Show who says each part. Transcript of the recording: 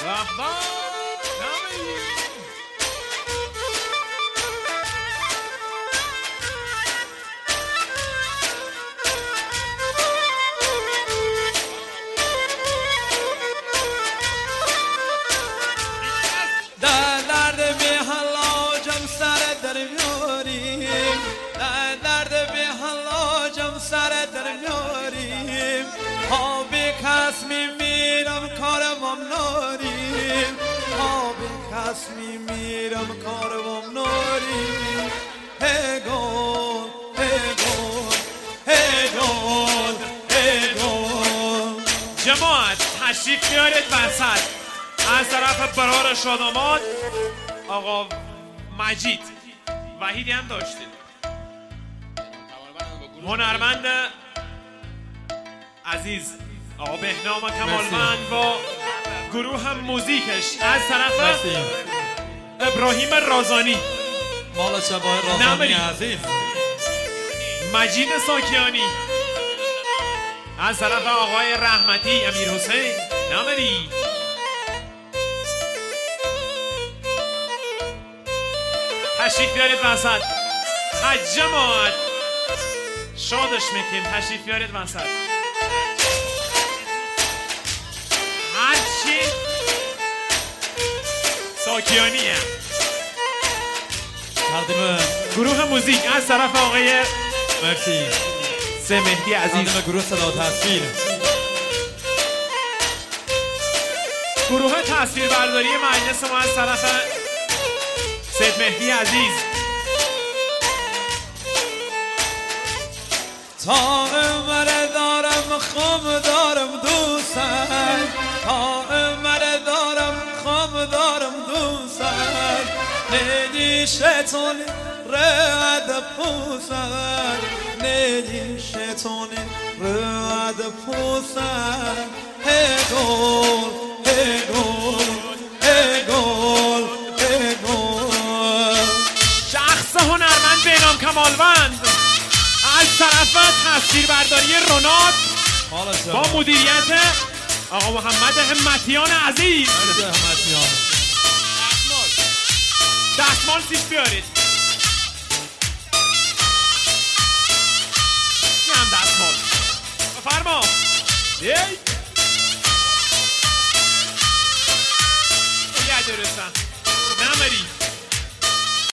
Speaker 1: میمیرم کاروام ناریم هی گل هی گل هی گل هی گل.
Speaker 2: جماعت تشریف بیارید وسط. از طرف برار شاداماد آقا مجید وحیدی هم داشتید، هنرمند عزیز آقا بهنام کمالوند با گروه هم موزیکش. از طرف ابراهیم رازانی
Speaker 1: مالا شبای رازانی عزیز،
Speaker 2: مجید ساکیانی. از طرف آقای رحمتی امیر حسین نامری. تشریف بیارید وسط. جماعت شادش میکنیم. تشریف بیارید وسط. هرچی ساکیانی هم
Speaker 1: تقدیم
Speaker 2: گروه موزیک از طرف آقای
Speaker 1: مرسی
Speaker 2: سه مهدی عزیز،
Speaker 1: تقدیم گروه صدا تصویر،
Speaker 2: گروه تصویر برداری مجلس ما از طرف سید مهدی عزیز.
Speaker 1: تا عمر دارم خم دارم دوستم، تا عمر دارم خم دارم دوستم، ندی شیطانی رد پوسم، ندی شیطانی رد پوسم. هی گل هی گل هی گل هی گل.
Speaker 2: شخص هنرمند بهنام کمالوند از طرف تصویربرداری رونات با مدیریت آقا محمد همتیان عزیز. دستمال سیش بیارید. این هم دستمال بفرما.